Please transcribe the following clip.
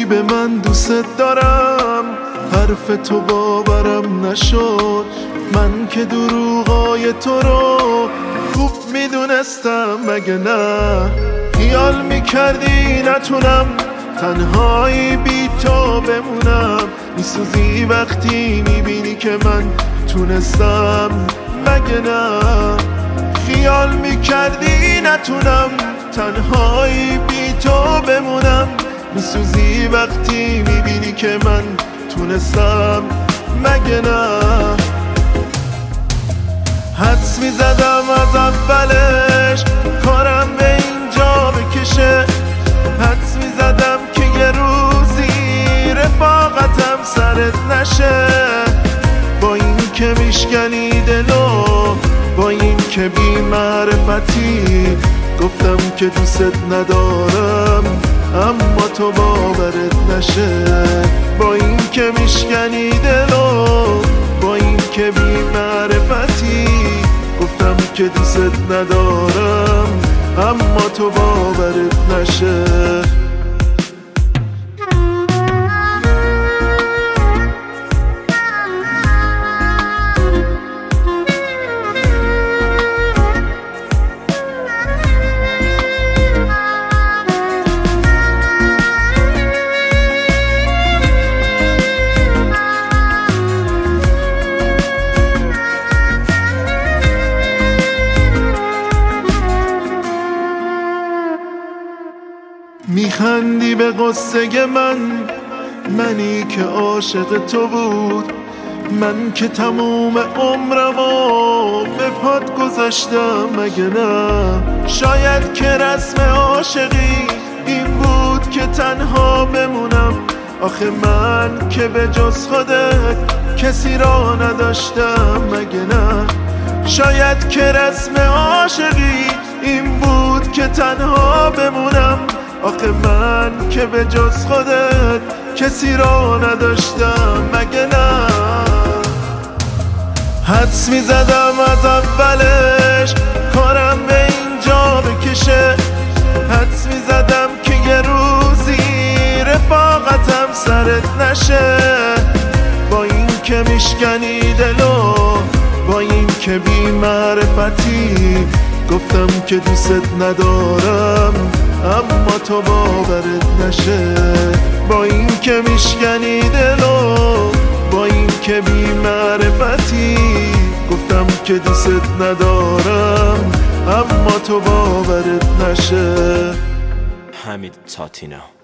به من دوست دارم، حرف تو باورم نشد. من که دروغای تو رو خوب میدونستم، مگه نه؟ خیال میکردی نتونم تنهایی بی تو بمونم، میسوزی وقتی میبینی که من تونستم، مگه نه؟ خیال میکردی نتونم تنهایی بی تو بمونم، میسوزی وقتی میبینی که من تونستم، مگه نه؟ حدس میزدم از اولش کارم به اینجا بکشه، حدس میزدم که یه روزی رفاقتم سرت نشه. با این که میشکنی دلو، با این که بی معرفتی، گفتم که دوست ندارم اما تو باورت نشه. با این که میشکنی دلو، با این که بی معرفتی، گفتم که دوست ندارم اما تو باورت نشه. میخندی به قصه من، منی که عاشق تو بود، من که تموم عمرمو به پات گذاشتم، مگه نه؟ شاید که رسم عاشقی این بود که تنها بمونم، آخه من که به جز خودت کسی را نداشتم، مگه نه؟ شاید که رسم عاشقی این بود که تنها بمونم، آخه من که به جز خودت کسی را نداشتم، مگه نه؟ حدس میزدم از اولش کارم به اینجا بکشه، حدس میزدم که یه روزی رفاقتم سرت نشه. با این که میشکنی دلو، با این که بی معرفتی، گفتم که دوست ندارم اما تو باورت نشه. با این که میشکنی دلو، با این که بی معرفتی، گفتم که دوست ندارم اما تو باورت نشه. حمید تاتینا.